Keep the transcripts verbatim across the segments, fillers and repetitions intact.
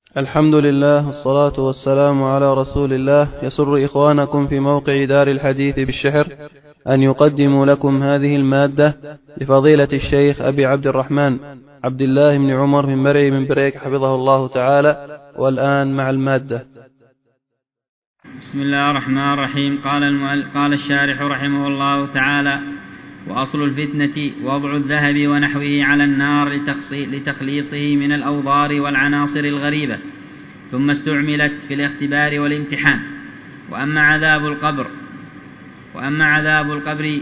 الحمد لله والصلاة والسلام على رسول الله. يسر إخوانكم في موقع دار الحديث بالشحر أن يقدموا لكم هذه المادة لفضيلة الشيخ أبي عبد الرحمن عبد الله بن عمر بن مرعي بن بريك حفظه الله تعالى. والآن مع المادة. بسم الله الرحمن الرحيم. قال, المؤل... قال الشارح رحمه الله تعالى: وأصل الفتنة وضع الذهب ونحوه على النار لتخليصه من الأوضار والعناصر الغريبة، ثم استعملت في الاختبار والامتحان. وأما عذاب القبر وأما عذاب القبر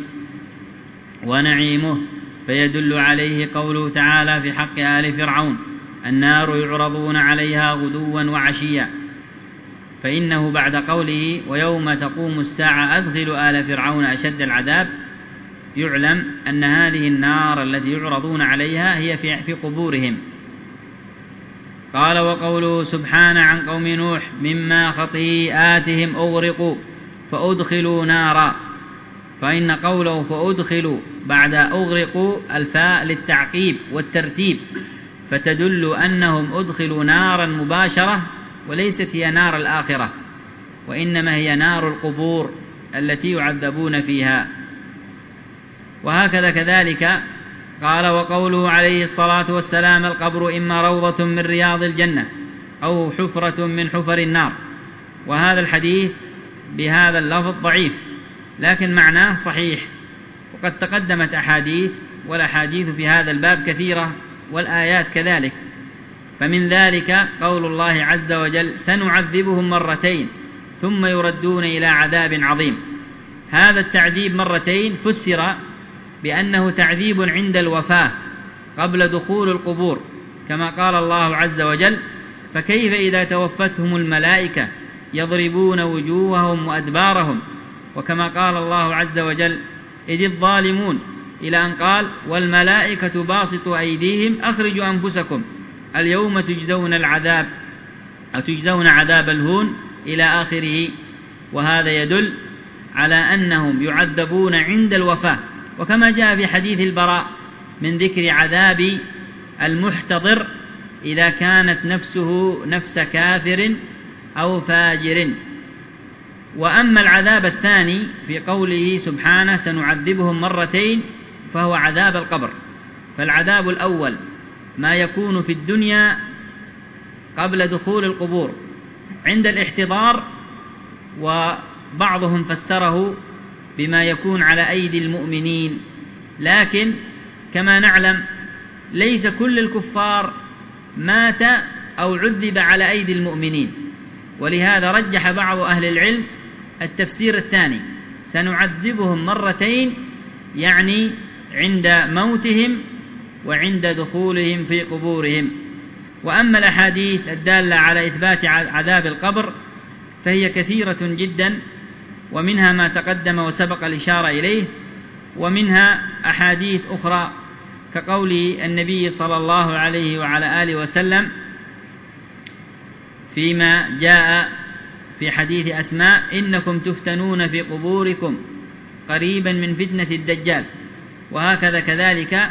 ونعيمه فيدل عليه قوله تعالى في حق آل فرعون: النار يعرضون عليها غدوا وعشيا. فإنه بعد قوله: ويوم تقوم الساعة أدخل آل فرعون أشد العذاب، يعلم أن هذه النار التي يعرضون عليها هي في قبورهم. قال: وقوله سبحانه عن قوم نوح: مما خطيئاتهم أغرقوا فأدخلوا نارا. فإن قوله فأدخلوا بعد أغرقوا الفاء للتعقيب والترتيب، فتدل أنهم أدخلوا نارا مباشرة، وليست هي نار الآخرة، وإنما هي نار القبور التي يعذبون فيها. وهكذا كذلك قال: وقوله عليه الصلاة والسلام: القبر إما روضة من رياض الجنة أو حفرة من حفر النار. وهذا الحديث بهذا اللفظ ضعيف، لكن معناه صحيح، وقد تقدمت أحاديث، والأحاديث في هذا الباب كثيرة، والآيات كذلك. فمن ذلك قول الله عز وجل: سنعذبهم مرتين ثم يردون إلى عذاب عظيم. هذا التعذيب مرتين فسر بأنه تعذيب عند الوفاة قبل دخول القبور، كما قال الله عز وجل: فكيف إذا توفتهم الملائكة يضربون وجوههم وأدبارهم. وكما قال الله عز وجل: إذ الظالمون، إلى أن قال: والملائكة باسطوا أيديهم أخرجوا أنفسكم اليوم تجزون العذاب أو تجزون عذاب الهون، إلى آخره. وهذا يدل على أنهم يعذبون عند الوفاة، وكما جاء في حديث البراء من ذكر عذاب المحتضر إذا كانت نفسه نفس كافر أو فاجر. وأما العذاب الثاني في قوله سبحانه: سنعذبهم مرتين، فهو عذاب القبر. فالعذاب الأول ما يكون في الدنيا قبل دخول القبور عند الاحتضار، وبعضهم فسره بما يكون على أيدي المؤمنين، لكن كما نعلم ليس كل الكفار مات أو عذب على أيدي المؤمنين، ولهذا رجح بعض أهل العلم التفسير الثاني: سنعذبهم مرتين، يعني عند موتهم وعند دخولهم في قبورهم. وأما الأحاديث الدالة على إثبات عذاب القبر فهي كثيرة جدا، ومنها ما تقدم وسبق الإشارة إليه، ومنها أحاديث أخرى كقول النبي صلى الله عليه وعلى آله وسلم فيما جاء في حديث أسماء: إنكم تفتنون في قبوركم قريبا من فتنة الدجال. وهكذا كذلك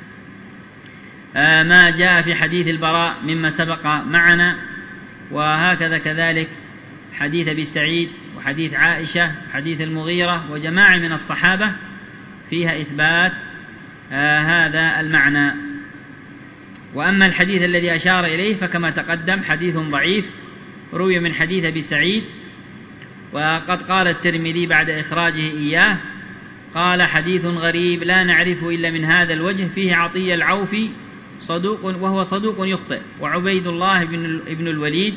ما جاء في حديث البراء مما سبق معنا، وهكذا كذلك حديث أبي سعيد وحديث عائشة وحديث المغيرة وجماعة من الصحابة فيها إثبات آه هذا المعنى. وأما الحديث الذي أشار إليه فكما تقدم حديث ضعيف، روي من حديث أبي سعيد، وقد قال الترمذي بعد إخراجه إياه: قال: حديث غريب لا نعرفه إلا من هذا الوجه، فيه عطية العوفي صدوق وهو صدوق يخطئ، وعبيد الله بن الوليد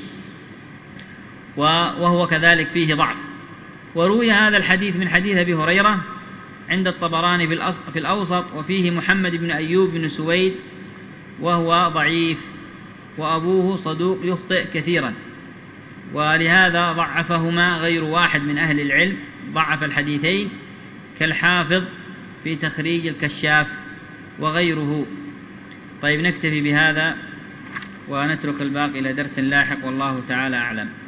وهو كذلك فيه ضعف. وروي هذا الحديث من حديث أبي هريرة عند الطبراني في الأوسط، وفيه محمد بن أيوب بن سويد وهو ضعيف، وأبوه صدوق يخطئ كثيرا، ولهذا ضعفهما غير واحد من أهل العلم، ضعف الحديثين كالحافظ في تخريج الكشاف وغيره. طيب، نكتفي بهذا ونترك الباقي إلى درس لاحق، والله تعالى أعلم.